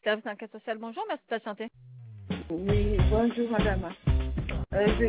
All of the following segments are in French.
service d'enquête sociale. Bonjour, merci de patienter. Oui, bonjour madame. Je-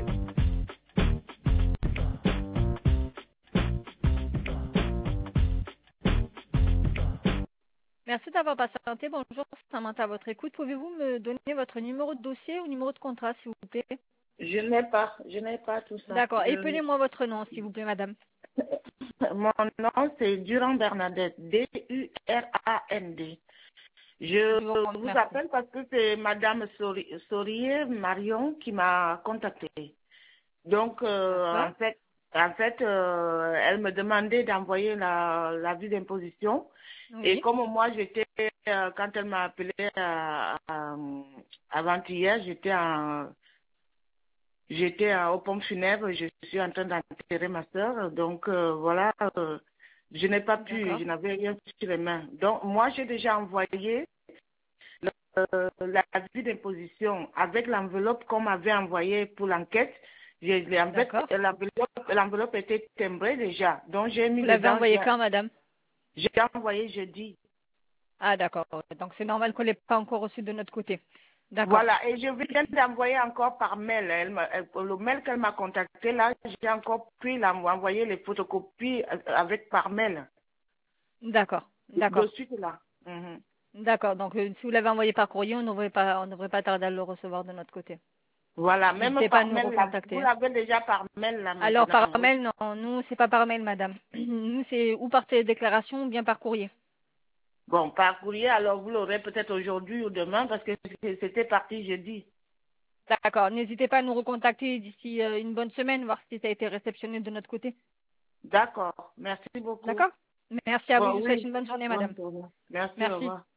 Merci d'avoir patienté. Bonjour, Samantha, à votre écoute. Pouvez-vous me donner votre numéro de dossier ou numéro de contrat, s'il vous plaît? je n'ai pas tout ça. D'accord. Épelez-moi votre nom, s'il vous plaît, madame. Mon nom c'est Durand Bernadette, D-U-R-A-N-D. Je Je vous vous remercie. appelle parce que c'est madame Saurier Marion qui m'a contacté. Donc, D'accord. elle me demandait d'envoyer l'avis d'imposition. Et Oui. comme moi, quand elle m'a appelé avant-hier, aux pompes funèbres, je suis en train d'enterrer ma soeur. Donc, voilà, je n'ai pas pu, D'accord. je n'avais rien sur les mains. Donc, moi, j'ai déjà envoyé l'avis d'imposition avec l'enveloppe qu'on m'avait envoyée pour l'enquête. D'accord. L'enveloppe était timbrée déjà. Donc, j'ai mis Vous l'avez dedans, envoyé quand, madame? j'ai envoyé jeudi. Ah, d'accord. Donc, c'est normal qu'on ne l'ait pas encore reçu de notre côté. D'accord. Voilà, et je viens d'envoyer encore par mail. Le mail qu'elle m'a contacté, là, j'ai encore pu envoyer les photocopies avec par mail. D'accord. De D'accord. suite, là. Mhm. D'accord. Donc, si vous l'avez envoyé par courrier, on ne devrait pas tarder à le recevoir de notre côté. Voilà, même N'hésitez pas à par nous mail, là. Vous recontacter. l'avez déjà par mail, là, Alors, par maintenant. mail, non. Nous, c'est pas par mail, madame. Nous, c'est ou par télédéclaration ou bien par courrier. Bon, par courrier, alors vous l'aurez peut-être aujourd'hui ou demain parce que c'était parti jeudi. D'accord. N'hésitez pas à nous recontacter d'ici une bonne semaine, voir si ça a été réceptionné de notre côté. D'accord. Merci beaucoup. D'accord? Merci à vous. Je Bon, vous souhaite oui. une bonne journée, Bonne madame. journée. Merci, au Merci. revoir.